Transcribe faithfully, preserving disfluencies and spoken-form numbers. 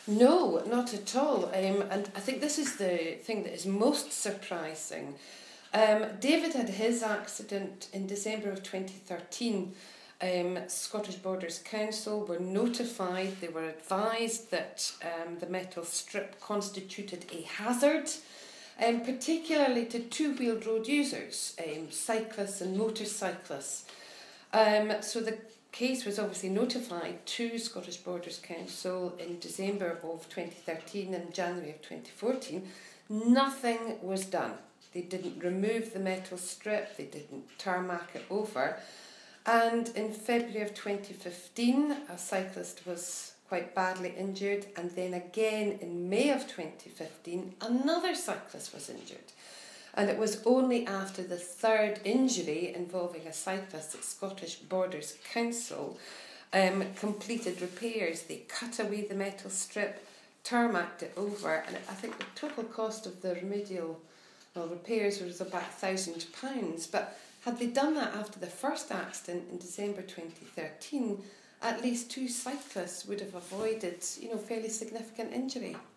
No, not at all. Um, and I think this is the thing that is most surprising. Um, David had his accident in December of twenty thirteen. Um, Scottish Borders Council were notified, they were advised that um, the metal strip constituted a hazard, um, particularly to two-wheeled road users, um, cyclists and motorcyclists. Um, so the case was obviously notified to Scottish Borders Council in December of twenty thirteen and January of twenty fourteen. Nothing was done. They didn't remove the metal strip, they didn't tarmac it over. And in February of twenty fifteen, a cyclist was quite badly injured, and then again in May of twenty fifteen, another cyclist was injured. And it was only after the third injury involving a cyclist that Scottish Borders Council um, completed repairs. They cut away the metal strip, tarmacked it over, and I think the total cost of the remedial well, repairs was about one thousand pounds. But had they done that after the first accident in December twenty thirteen, at least two cyclists would have avoided, you know, fairly significant injury.